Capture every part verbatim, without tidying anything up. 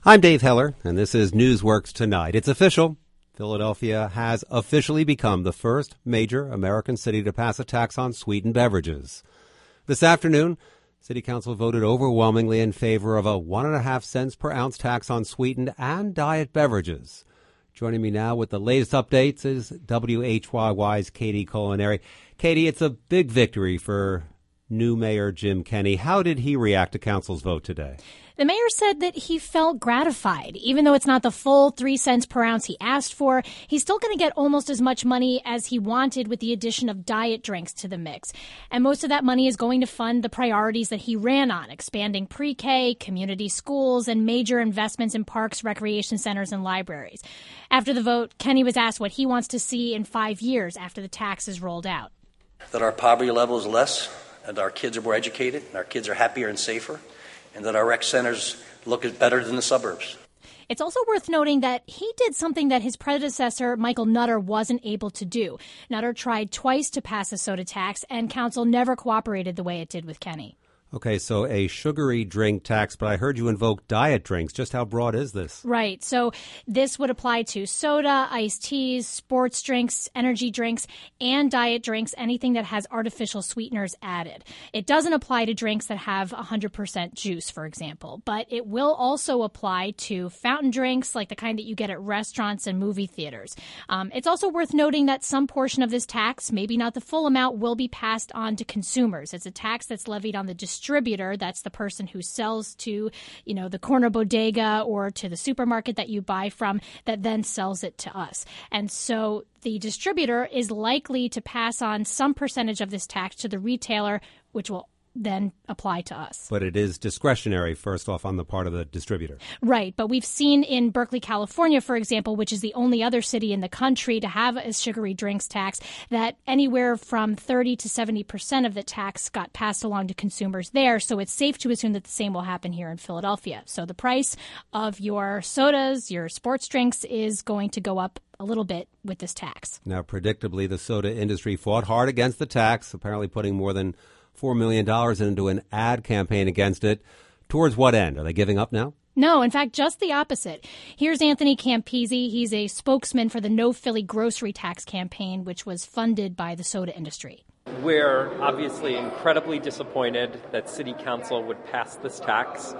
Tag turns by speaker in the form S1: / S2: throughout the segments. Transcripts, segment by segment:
S1: I'm Dave Heller, and this is Newsworks Tonight. It's official. Philadelphia has officially become the first major American city to pass a tax on sweetened beverages. This afternoon, City Council voted overwhelmingly in favor of a one and a half cents per ounce tax on sweetened and diet beverages. Joining me now with the latest updates is W H Y Y's Katie Culinary. Katie, it's a big victory for new Mayor Jim Kenney. How did he react to Council's vote today?
S2: The mayor said that he felt gratified. Even though it's not the full three cents per ounce he asked for, he's still going to get almost as much money as he wanted with the addition of diet drinks to the mix. And most of that money is going to fund the priorities that he ran on, expanding pre-K, community schools, and major investments in parks, recreation centers, and libraries. After the vote, Kenney was asked what he wants to see in five years after the tax is rolled out.
S3: That our poverty level is less, and our kids are more educated, and our kids are happier and safer, and that our rec centers look better than the suburbs.
S2: It's also worth noting that he did something that his predecessor, Michael Nutter, wasn't able to do. Nutter tried twice to pass a soda tax, and council never cooperated the way it did with Kenney.
S1: Okay, so a sugary drink tax, but I heard you invoke diet drinks. Just how broad is this?
S2: Right. So this would apply to soda, iced teas, sports drinks, energy drinks, and diet drinks, anything that has artificial sweeteners added. It doesn't apply to drinks that have one hundred percent juice, for example, but it will also apply to fountain drinks like the kind that you get at restaurants and movie theaters. Um, it's also worth noting that some portion of this tax, maybe not the full amount, will be passed on to consumers. It's a tax that's levied on the distributor. distributor, that's the person who sells to, you know, the corner bodega or to the supermarket that you buy from, that then sells it to us. And so the distributor is likely to pass on some percentage of this tax to the retailer, which will then apply to us.
S1: But it is discretionary, first off, on the part of the distributor.
S2: Right. But we've seen in Berkeley, California, for example, which is the only other city in the country to have a sugary drinks tax, that anywhere from thirty to seventy percent of the tax got passed along to consumers there. So it's safe to assume that the same will happen here in Philadelphia. So the price of your sodas, your sports drinks is going to go up a little bit with this tax.
S1: Now, predictably, the soda industry fought hard against the tax, apparently putting more than four million dollars into an ad campaign against it. Towards what end? Are they giving up now?
S2: No, in fact, just the opposite. Here's Anthony Campisi. He's a spokesman for the No Philly Grocery Tax campaign, which was funded by the soda industry.
S4: We're obviously incredibly disappointed that City Council would pass this tax.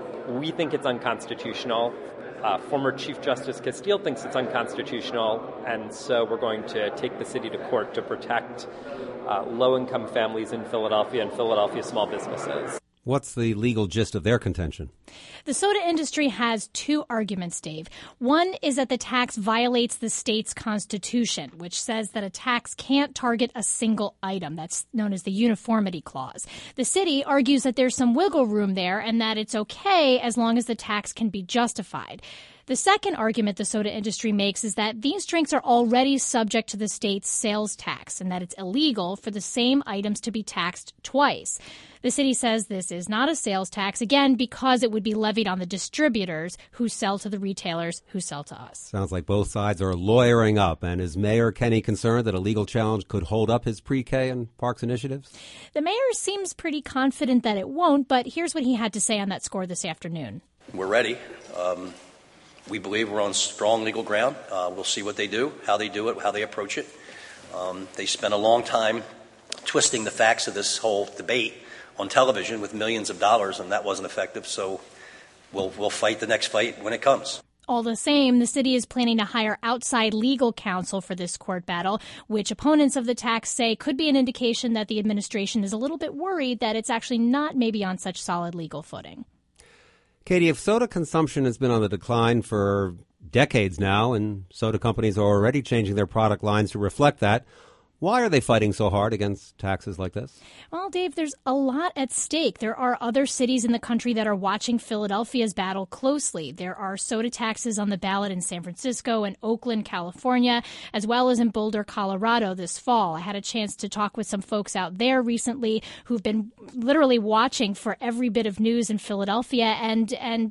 S4: We think it's unconstitutional. Uh, former Chief Justice Castile thinks it's unconstitutional, and so we're going to take the city to court to protect uh, low-income families in Philadelphia and Philadelphia small businesses.
S1: What's the legal gist of their contention?
S2: The soda industry has two arguments, Dave. One is that the tax violates the state's constitution, which says that a tax can't target a single item. That's known as the uniformity clause. The city argues that there's some wiggle room there and that it's okay as long as the tax can be justified. The second argument the soda industry makes is that these drinks are already subject to the state's sales tax and that it's illegal for the same items to be taxed twice. The city says this is not a sales tax, again, because it would be levied on the distributors who sell to the retailers who sell to us.
S1: Sounds like both sides are lawyering up. And is Mayor Kenney concerned that a legal challenge could hold up his pre-K and parks initiatives?
S2: The mayor seems pretty confident that it won't, but here's what he had to say on that score this afternoon.
S3: We're ready. Um, we believe we're on strong legal ground. Uh, we'll see what they do, how they do it, how they approach it. Um, they spent a long time twisting the facts of this whole debate on television with millions of dollars, and that wasn't effective. So we'll we'll fight the next fight when it comes.
S2: All the same, the city is planning to hire outside legal counsel for this court battle, which opponents of the tax say could be an indication that the administration is a little bit worried that it's actually not maybe on such solid legal footing.
S1: Katie, if soda consumption has been on the decline for decades now, and soda companies are already changing their product lines to reflect that, why are they fighting so hard against taxes like this?
S2: Well, Dave, there's a lot at stake. There are other cities in the country that are watching Philadelphia's battle closely. There are soda taxes on the ballot in San Francisco and Oakland, California, as well as in Boulder, Colorado this fall. I had a chance to talk with some folks out there recently who've been literally watching for every bit of news in Philadelphia, and and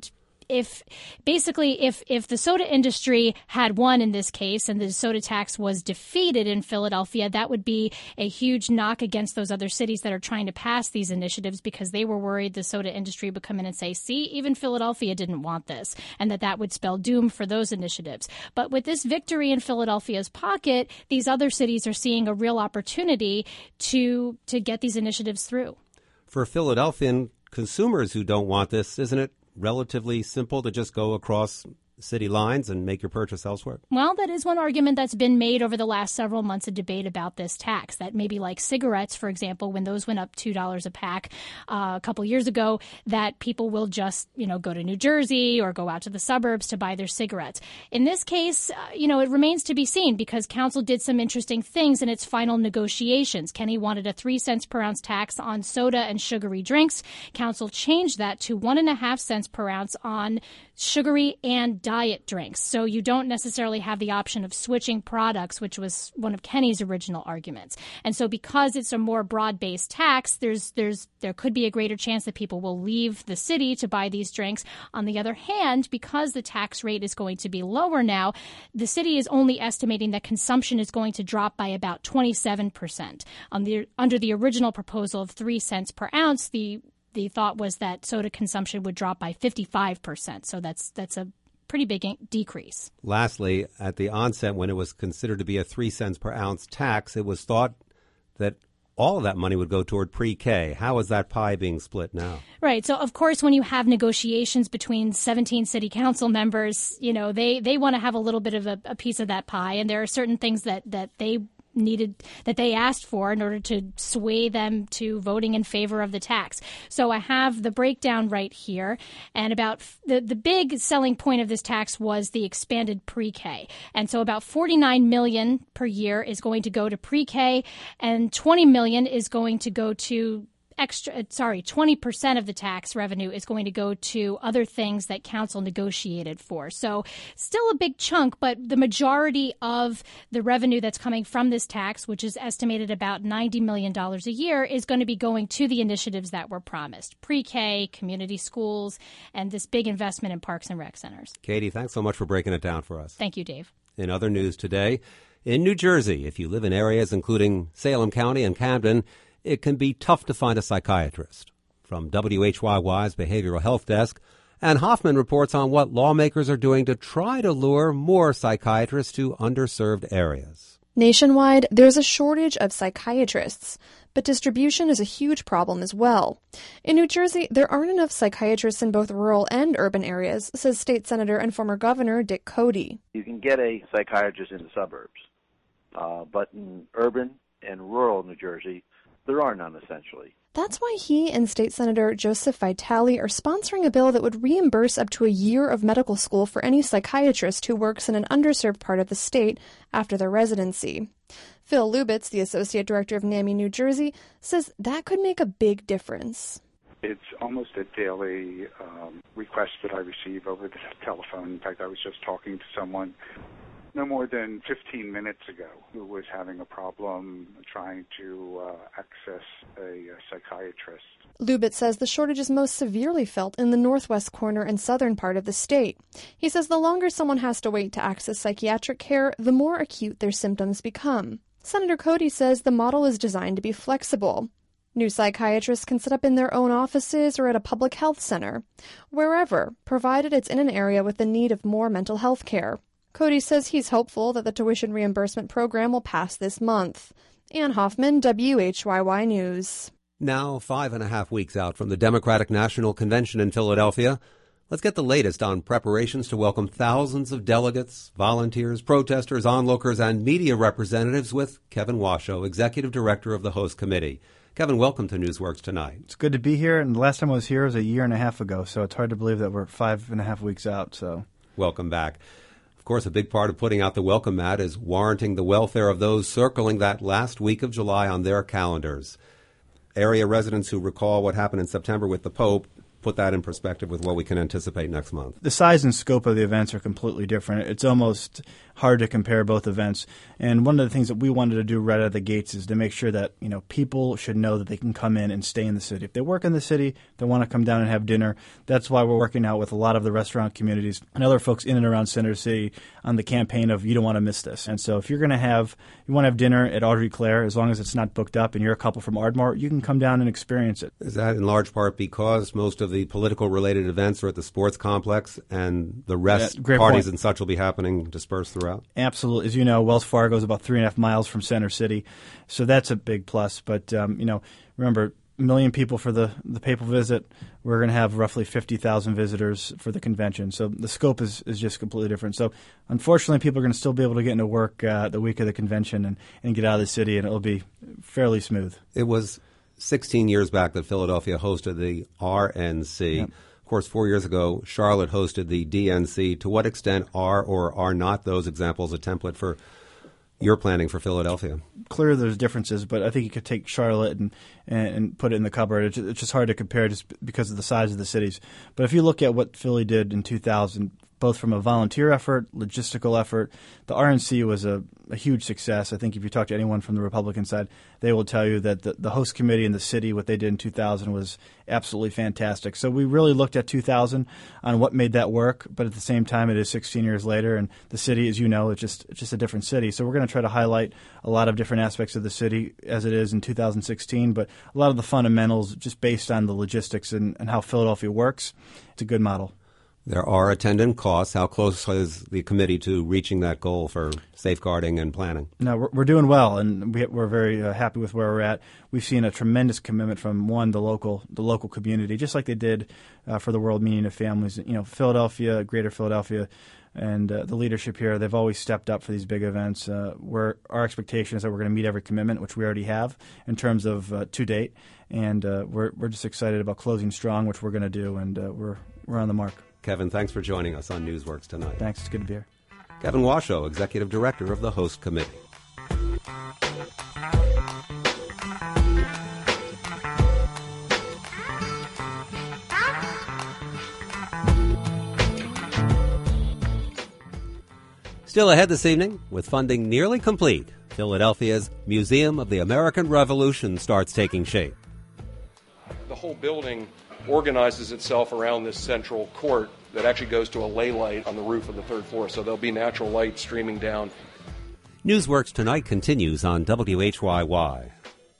S2: if basically if if the soda industry had won in this case and the soda tax was defeated in Philadelphia, that would be a huge knock against those other cities that are trying to pass these initiatives, because they were worried the soda industry would come in and say, see, even Philadelphia didn't want this, and that that would spell doom for those initiatives. But with this victory in Philadelphia's pocket, these other cities are seeing a real opportunity to to get these initiatives through.
S1: For Philadelphian consumers who don't want this, isn't it relatively simple to just go across city lines and make your purchase elsewhere?
S2: Well, that is one argument that's been made over the last several months of debate about this tax, that maybe like cigarettes, for example, when those went up two dollars a pack uh, a couple years ago, that people will just, you know, go to New Jersey or go out to the suburbs to buy their cigarettes. In this case, uh, you know, it remains to be seen, because council did some interesting things in its final negotiations. Kenny wanted a three cents per ounce tax on soda and sugary drinks. Council changed that to one and a half cents per ounce on sugary and diet drinks. So you don't necessarily have the option of switching products, which was one of Kenny's original arguments. And so because it's a more broad-based tax, there's there's there could be a greater chance that people will leave the city to buy these drinks. On the other hand, because the tax rate is going to be lower now, the city is only estimating that consumption is going to drop by about twenty-seven percent. On the under the original proposal of three cents per ounce, the The thought was that soda consumption would drop by fifty-five percent. So that's that's a pretty big decrease.
S1: Lastly, at the onset, when it was considered to be a three cents per ounce tax, it was thought that all of that money would go toward pre-K. How is that pie being split now?
S2: Right. So, of course, when you have negotiations between seventeen city council members, you know, they, they want to have a little bit of a, a piece of that pie. And there are certain things that, that they needed that they asked for in order to sway them to voting in favor of the tax. So I have the breakdown right here, and about f- the the big selling point of this tax was the expanded pre-K. And so about forty-nine million per year is going to go to pre-K, and twenty million is going to go to extra, sorry, twenty percent of the tax revenue is going to go to other things that council negotiated for. So still a big chunk, but the majority of the revenue that's coming from this tax, which is estimated about ninety million dollars a year, is going to be going to the initiatives that were promised: pre-K, community schools, and this big investment in parks and rec centers.
S1: Katie, thanks so much for breaking it down for us.
S2: Thank you, Dave.
S1: In other news today, in New Jersey, if you live in areas including Salem County and Camden, it can be tough to find a psychiatrist. From W H Y Y's Behavioral Health Desk, Ann Hoffman reports on what lawmakers are doing to try to lure more psychiatrists to underserved areas.
S5: Nationwide, there's a shortage of psychiatrists, but distribution is a huge problem as well. In New Jersey, there aren't enough psychiatrists in both rural and urban areas, says State Senator and former Governor Dick Cody.
S6: You can get a psychiatrist in the suburbs, uh, but in urban and rural New Jersey, there are none, essentially.
S5: That's why he and State Senator Joseph Vitale are sponsoring a bill that would reimburse up to a year of medical school for any psychiatrist who works in an underserved part of the state after their residency. Phil Lubitz, the Associate Director of NAMI New Jersey, says that could make a big difference.
S7: It's almost a daily um, request that I receive over the telephone. In fact, I was just talking to someone no more than fifteen minutes ago who was having a problem trying to uh, access a, a psychiatrist.
S5: Lubitz says the shortage is most severely felt in the northwest corner and southern part of the state. He says the longer someone has to wait to access psychiatric care, the more acute their symptoms become. Senator Cody says the model is designed to be flexible. New psychiatrists can set up in their own offices or at a public health center, wherever, provided it's in an area with the need of more mental health care. Cody says he's hopeful that the tuition reimbursement program will pass this month. Ann Hoffman, W H Y Y News.
S1: Now, five and a half weeks out from the Democratic National Convention in Philadelphia, let's get the latest on preparations to welcome thousands of delegates, volunteers, protesters, onlookers, and media representatives with Kevin Washoe, Executive Director of the host committee. Kevin, welcome to Newsworks Tonight.
S8: It's good to be here, and the last time I was here was a year and a half ago, so it's hard to believe that we're five and a half weeks out. So,
S1: welcome back. Of course, a big part of putting out the welcome mat is warranting the welfare of those circling that last week of July on their calendars. Area residents who recall what happened in September with the Pope put that in perspective with what we can anticipate next month.
S8: The size and scope of the events are completely different. It's almost hard to compare both events. And one of the things that we wanted to do right out of the gates is to make sure that, you know, people should know that they can come in and stay in the city. If they work in the city, they want to come down and have dinner. That's why we're working out with a lot of the restaurant communities and other folks in and around Center City on the campaign of you don't want to miss this. And so if you're going to have, you want to have dinner at Audrey Claire, as long as it's not booked up and you're a couple from Ardmore, you can come down and experience it.
S1: Is that in large part because most of the political related events are at the sports complex and the rest yeah, parties point. and such will be happening dispersed throughout?
S8: Absolutely. As you know, Wells Fargo is about three and a half miles from Center City. So that's a big plus. But, um, you know, remember, a million people for the, the papal visit. We're going to have roughly fifty thousand visitors for the convention. So the scope is, is just completely different. So unfortunately, people are going to still be able to get into work uh, the week of the convention and, and get out of the city, and it'll be fairly smooth.
S1: It was sixteen years back that Philadelphia hosted the R N C. Yep. Of course, four years ago, Charlotte hosted the D N C. To what extent are or are not those examples a template for your planning for Philadelphia?
S8: Clearly there's differences, but I think you could take Charlotte and, and, and put it in the cupboard. It's, it's just hard to compare just because of the size of the cities. But if you look at what Philly did in two thousand, both from a volunteer effort, logistical effort, the R N C was a, a huge success. I think if you talk to anyone from the Republican side, they will tell you that the, the host committee and the city, what they did in two thousand was absolutely fantastic. So we really looked at two thousand on what made that work, but at the same time, it is sixteen years later, and the city, as you know, it's just it's just a different city. So we're going to try to highlight a lot of different aspects of the city as it is in two thousand sixteen, but a lot of the fundamentals just based on the logistics and, and how Philadelphia works. It's a good model.
S1: There are attendant costs. How close is the committee to reaching that goal for safeguarding and planning?
S8: No, we're, we're doing well, and we, we're very uh, happy with where we're at. We've seen a tremendous commitment from, one, the local the local community, just like they did uh, for the World Meeting of Families. You know, Philadelphia, Greater Philadelphia, and uh, the leadership here, they've always stepped up for these big events. Uh, we're, our expectation is that we're going to meet every commitment, which we already have in terms of uh, to date, and uh, we're we're just excited about closing strong, which we're going to do, and uh, we're we're on the mark.
S1: Kevin, thanks for joining us on Newsworks tonight.
S8: Thanks. It's good to be here.
S1: Kevin Washoe, Executive Director of the Host Committee. Still ahead this evening, with funding nearly complete, Philadelphia's Museum of the American Revolution starts taking shape.
S9: The whole building organizes itself around this central court that actually goes to a ley light on the roof of the third floor, so there'll be natural light streaming down.
S1: Newsworks Tonight continues on W H Y Y.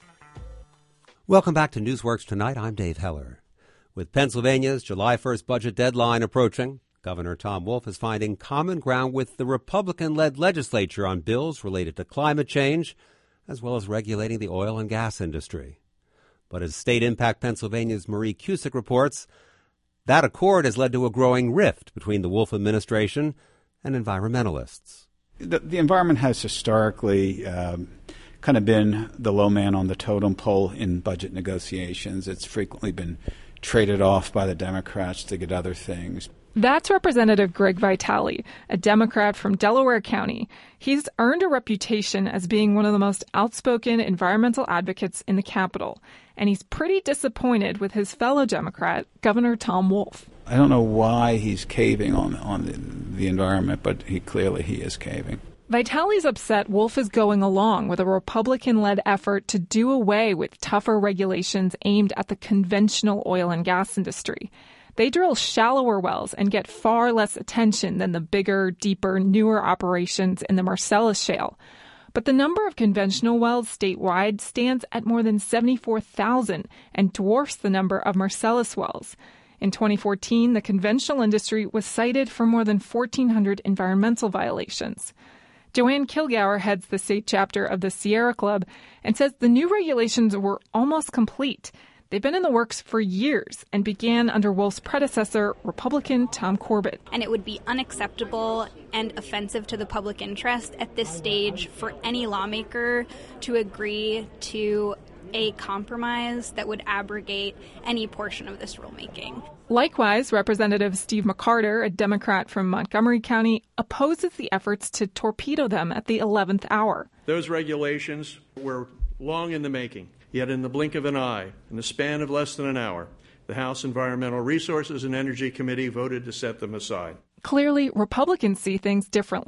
S1: Welcome back to Newsworks Tonight. I'm Dave Heller. With Pennsylvania's July first budget deadline approaching, Governor Tom Wolf is finding common ground with the Republican-led legislature on bills related to climate change, as well as regulating the oil and gas industry. But as State Impact Pennsylvania's Marie Cusick reports, that accord has led to a growing rift between the Wolf administration and environmentalists.
S10: The, the environment has historically um, kind of been the low man on the totem pole in budget negotiations. It's frequently been traded off by the Democrats to get other things.
S11: That's Representative Greg Vitale, a Democrat from Delaware County. He's earned a reputation as being one of the most outspoken environmental advocates in the Capitol, and he's pretty disappointed with his fellow Democrat, Governor Tom Wolf.
S10: I don't know why he's caving on on the, the environment, but he clearly he is caving.
S11: Vitale's upset Wolf is going along with a Republican-led effort to do away with tougher regulations aimed at the conventional oil and gas industry. They drill shallower wells and get far less attention than the bigger, deeper, newer operations in the Marcellus Shale. But the number of conventional wells statewide stands at more than seventy-four thousand and dwarfs the number of Marcellus wells. In twenty fourteen, the conventional industry was cited for more than fourteen hundred environmental violations. Joanne Kilgour heads the state chapter of the Sierra Club and says the new regulations were almost complete. They've been in the works for years and began under Wolf's predecessor, Republican Tom Corbett.
S12: And it would be unacceptable and offensive to the public interest at this stage for any lawmaker to agree to a compromise that would abrogate any portion of this rulemaking.
S11: Likewise, Representative Steve McCarter, a Democrat from Montgomery County, opposes the efforts to torpedo them at the eleventh hour.
S13: Those regulations were long in the making. Yet in the blink of an eye, in the span of less than an hour, the House Environmental Resources and Energy Committee voted to set them aside.
S11: Clearly, Republicans see things differently.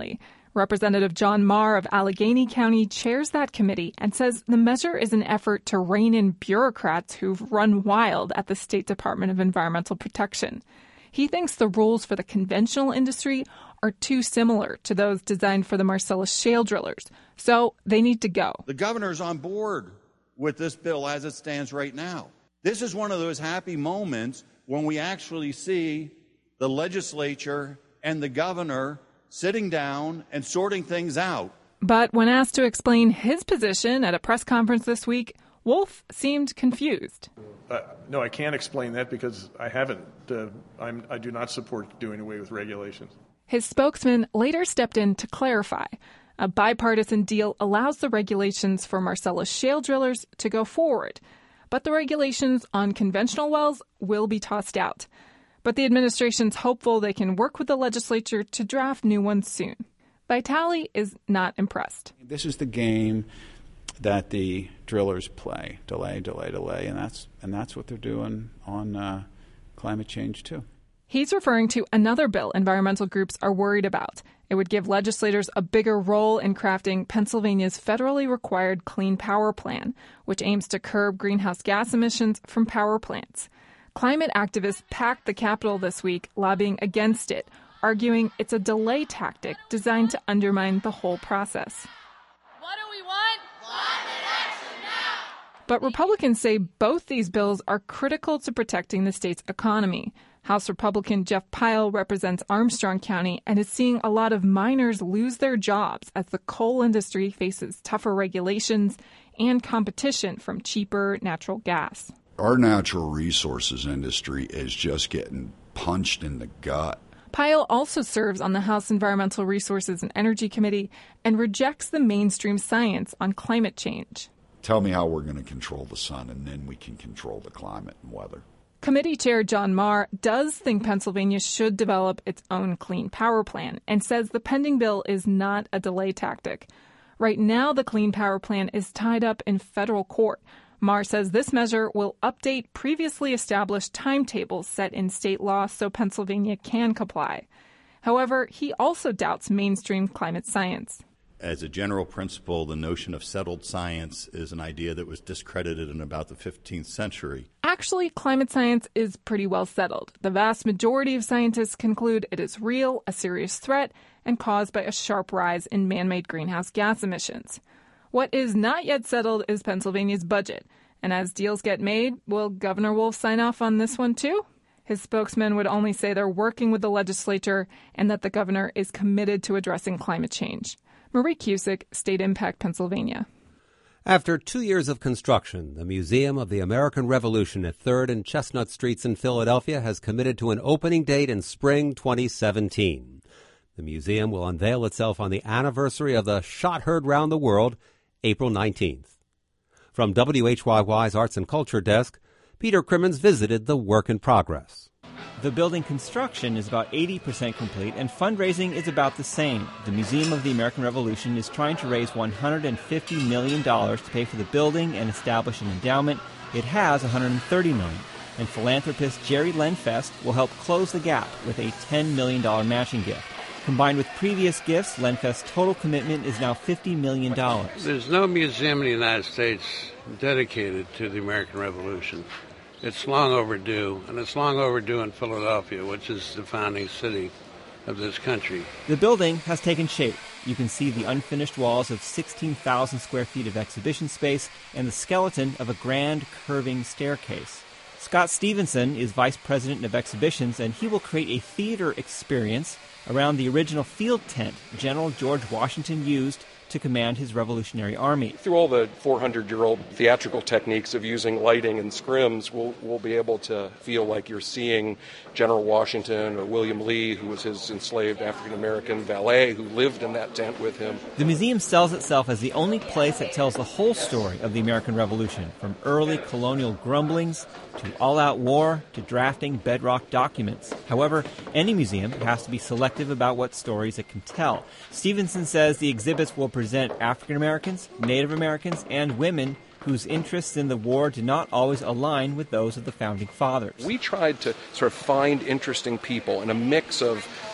S11: Representative John Marr of Allegheny County chairs that committee and says the measure is an effort to rein in bureaucrats who've run wild at the State Department of Environmental Protection. He thinks the rules for the conventional industry are too similar to those designed for the Marcellus shale drillers, so they need to go.
S14: The governor's on board with this bill as it stands right now. This is one of those happy moments when we actually see the legislature and the governor sitting down and sorting things out.
S11: But when asked to explain his position at a press conference this week, Wolf seemed confused.
S15: Uh, no, I can't explain that because I haven't. Uh, I'm, I do not support doing away with regulations.
S11: His spokesman later stepped in to clarify. A bipartisan deal allows the regulations for Marcellus shale drillers to go forward, but the regulations on conventional wells will be tossed out. But the administration's hopeful they can work with the legislature to draft new ones soon. Vitale is not impressed.
S10: This is the game that the drillers play: delay, delay, delay, and that's and that's what they're doing on uh, climate change too.
S11: He's referring to another bill environmental groups are worried about. It would give legislators a bigger role in crafting Pennsylvania's federally required Clean Power Plan, which aims to curb greenhouse gas emissions from power plants. Climate activists packed the Capitol this week lobbying against it, arguing it's a delay tactic designed to undermine the whole process.
S16: What do we want? Climate action now!
S11: But Republicans say both these bills are critical to protecting the state's economy. House Republican Jeff Pyle represents Armstrong County and is seeing a lot of miners lose their jobs as the coal industry faces tougher regulations and competition from cheaper natural gas.
S17: Our natural resources industry is just getting punched in the gut.
S11: Pyle also serves on the House Environmental Resources and Energy Committee and rejects the mainstream science on climate change.
S17: Tell me how we're going to control the sun, and then we can control the climate and weather.
S11: Committee Chair John Marr does think Pennsylvania should develop its own clean power plan and says the pending bill is not a delay tactic. Right now, the Clean Power Plan is tied up in federal court. Marr says this measure will update previously established timetables set in state law so Pennsylvania can comply. However, he also doubts mainstream climate science.
S18: As a general principle, the notion of settled science is an idea that was discredited in about the fifteenth century.
S11: Actually, climate science is pretty well settled. The vast majority of scientists conclude it is real, a serious threat, and caused by a sharp rise in man-made greenhouse gas emissions. What is not yet settled is Pennsylvania's budget. And as deals get made, will Governor Wolf sign off on this one too? His spokesman would only say they're working with the legislature and that the governor is committed to addressing climate change. Marie Cusick, State Impact, Pennsylvania.
S1: After two years of construction, the Museum of the American Revolution at third and Chestnut Streets in Philadelphia has committed to an opening date in spring twenty seventeen. The museum will unveil itself on the anniversary of the Shot Heard Round the World, April nineteenth. From W H Y Y's Arts and Culture Desk, Peter Crimmins visited the work in progress.
S19: The building construction is about eighty percent complete, and fundraising is about the same. The Museum of the American Revolution is trying to raise one hundred fifty million dollars to pay for the building and establish an endowment. It has one hundred thirty million dollars, and philanthropist Jerry Lenfest will help close the gap with a ten million dollars matching gift. Combined with previous gifts, Lenfest's total commitment is now fifty million dollars.
S20: There's no museum in the United States dedicated to the American Revolution. It's long overdue, and it's long overdue in Philadelphia, which is the founding city of this country.
S19: The building has taken shape. You can see the unfinished walls of sixteen thousand square feet of exhibition space and the skeleton of a grand curving staircase. Scott Stevenson is vice president of exhibitions, and he will create a theater experience around the original field tent General George Washington used to command his Revolutionary Army.
S9: Through all the four hundred year old theatrical techniques of using lighting and scrims, we'll, we'll be able to feel like you're seeing General Washington or William Lee, who was his enslaved African-American valet who lived in that tent with him.
S19: The museum sells itself as the only place that tells the whole story of the American Revolution, from early colonial grumblings to all-out war to drafting bedrock documents. However, any museum has to be selective about what stories it can tell. Stevenson says the exhibits will present African Americans, Native Americans, and women whose interests in the war did not always align with those of the Founding Fathers.
S9: We tried to sort of find interesting people in a mix of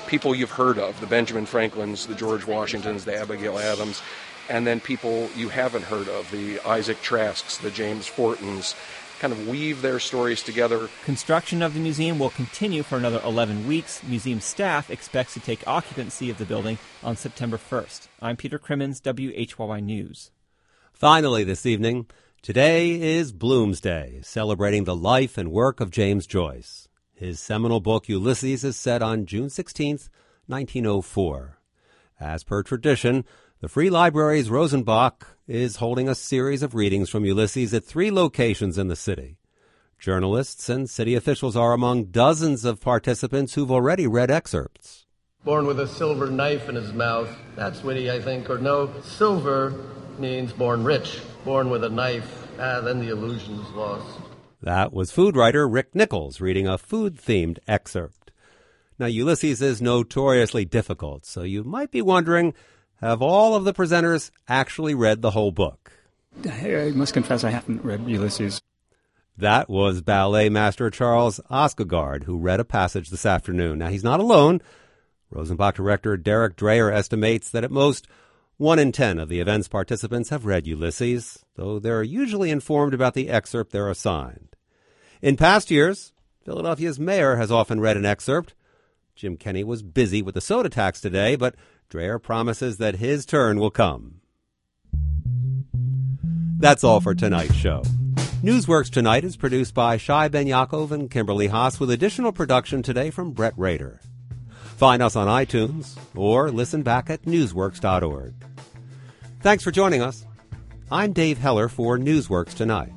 S9: people you've heard of, the Benjamin Franklins, the George Washingtons, the Abigail Adams, and then people you haven't heard of, the Isaac Trasks, the James Fortons, kind of weave their stories together.
S19: Construction of the museum will continue for another eleven weeks. Museum staff expects to take occupancy of the building on September first. I'm Peter Crimmins, W H Y Y News.
S1: Finally this evening, today is Bloomsday, celebrating the life and work of James Joyce. His seminal book, Ulysses, is set on June sixteenth, nineteen oh four. As per tradition, the Free Library's Rosenbach is holding a series of readings from Ulysses at three locations in the city. Journalists and city officials are among dozens of participants who've already read excerpts.
S21: Born with a silver knife in his mouth. That's witty, I think. Or no, silver means born rich. Born with a knife. Ah, then the illusion's lost.
S1: That was food writer Rick Nichols reading a food-themed excerpt. Now, Ulysses is notoriously difficult, so you might be wondering, have all of the presenters actually read the whole book?
S22: I must confess I haven't read Ulysses.
S1: That was ballet master Charles Osgogard, who read a passage this afternoon. Now, he's not alone. Rosenbach director Derek Dreyer estimates that at most one in ten of the event's participants have read Ulysses, though they're usually informed about the excerpt they're assigned. In past years, Philadelphia's mayor has often read an excerpt. Jim Kenney was busy with the soda tax today, but Dreyer promises that his turn will come. That's all for tonight's show. Newsworks Tonight is produced by Shai Ben Yaakov and Kimberly Haas, with additional production today from Brett Rader. Find us on iTunes or listen back at newsworks dot org. Thanks for joining us. I'm Dave Heller for Newsworks Tonight.